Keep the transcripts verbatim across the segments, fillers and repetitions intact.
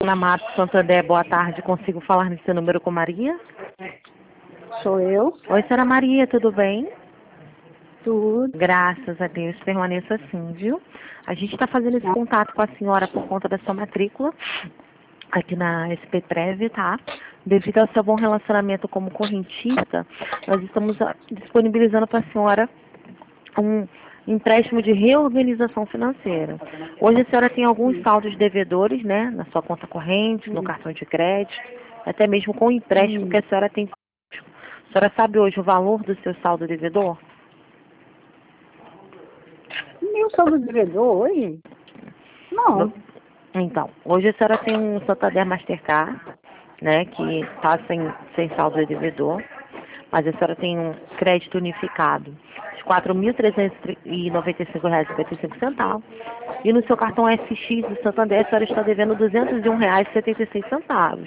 Ana Matos, Santander, boa tarde. Consigo falar nesse número com Maria? Sou eu. Oi, senhora Maria, tudo bem? Tudo. Graças a Deus, permaneça assim, viu? A gente está fazendo esse contato com a senhora por conta da sua matrícula aqui na S P Prev, tá? Devido ao seu bom relacionamento como correntista, nós estamos ah, disponibilizando para a senhora um empréstimo de reorganização financeira. Hoje a senhora tem alguns saldos devedores, né, na sua conta corrente, no cartão de crédito, até mesmo com o empréstimo que a senhora tem. A senhora sabe hoje o valor do seu saldo devedor? Meu saldo devedor hoje? Não. Então, hoje a senhora tem um Santander Mastercard, né, que está sem, sem saldo devedor, mas a senhora tem um crédito unificado de quatro mil trezentos e noventa e cinco reais e cinquenta e cinco centavos. E no seu cartão S X do Santander, a senhora está devendo duzentos e um reais e setenta e seis centavos.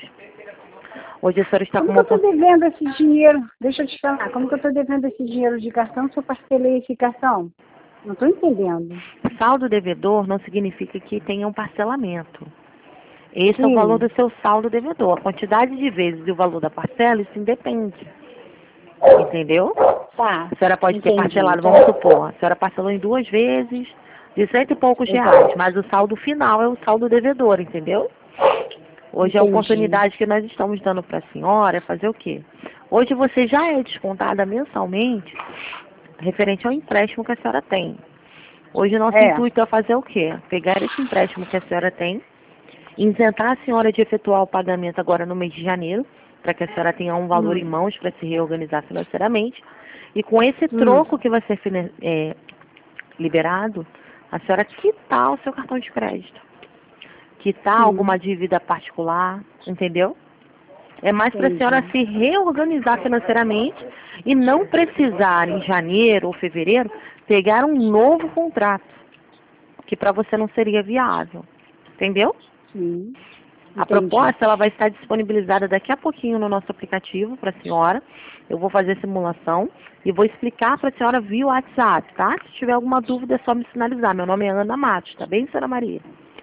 Hoje a senhora está Como com que uma... eu estou devendo esse dinheiro? Deixa eu te falar. Como que eu estou devendo esse dinheiro de cartão se eu parcelei esse cartão? Não estou entendendo. Saldo devedor não significa que tenha um parcelamento. Esse Sim. é o valor do seu saldo devedor. A quantidade de vezes e o valor da parcela, isso independe. Entendeu? Tá. A senhora pode Entendi. ter parcelado, Então, vamos supor, a senhora parcelou em duas vezes, de cento e poucos reais, mas o saldo final é o saldo devedor, entendeu? Hoje a entendi. oportunidade que nós estamos dando para a senhora é fazer o quê? Hoje você já é descontada mensalmente referente ao empréstimo que a senhora tem. Hoje o nosso É. intuito é fazer o quê? Pegar esse empréstimo que a senhora tem, isentar a senhora de efetuar o pagamento agora no mês de janeiro, para que a senhora tenha um valor Hum. em mãos para se reorganizar financeiramente. E com esse Hum. troco que vai ser é, liberado, a senhora quitar o seu cartão de crédito. Quitar Sim. alguma dívida particular, entendeu? É mais para a Entendi. senhora se reorganizar financeiramente e não precisar, em janeiro ou fevereiro, pegar um novo contrato, que para você não seria viável. Entendeu? Sim. A Entendi. proposta ela vai estar disponibilizada daqui a pouquinho no nosso aplicativo para a senhora. Eu vou fazer a simulação e vou explicar para a senhora via WhatsApp, tá? Se tiver alguma dúvida é só me sinalizar. Meu nome é Ana Matos, tá bem, senhora Maria?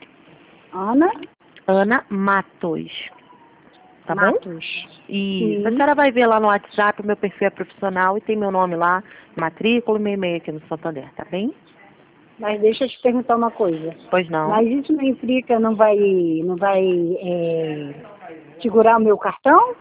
Ana Ana Matos. Tá bom? Matos. Isso. Sim. A senhora vai ver lá no WhatsApp, o meu perfil é profissional e tem meu nome lá, matrícula e meu e-mail aqui no Santander, tá bem? Mas deixa eu te perguntar uma coisa. Pois não. Mas isso não implica, não vai, não vai é, segurar o meu cartão?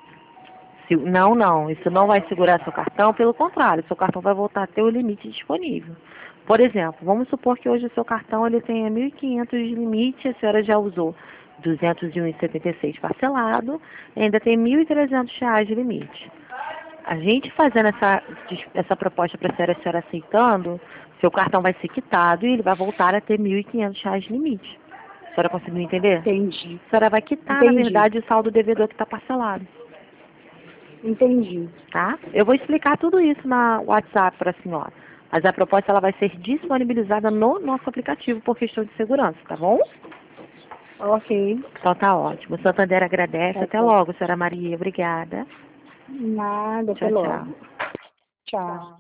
Se- Não, não. Isso não vai segurar seu cartão, pelo contrário, seu cartão vai voltar a ter o limite disponível. Por exemplo, vamos supor que hoje o seu cartão ele tenha mil e quinhentos de limite, a senhora já usou duzentos e um reais e setenta e seis centavos parcelado, e ainda tem mil e trezentos reais de limite. A gente fazendo essa, essa proposta para a senhora, a senhora aceitando, seu cartão vai ser quitado e ele vai voltar a ter mil e quinhentos reais de limite. A senhora conseguiu entender? Entendi. A senhora vai quitar, Entendi. na verdade, o saldo devedor que está parcelado. Entendi. Tá? Eu vou explicar tudo isso na WhatsApp para a senhora. Mas a proposta ela vai ser disponibilizada no nosso aplicativo por questão de segurança, tá bom? Ok. Então tá ótimo. O Santander agradece. Tá Até certo. logo, senhora Maria. Obrigada. Nada, até Tchau, logo. tchau. Tchau.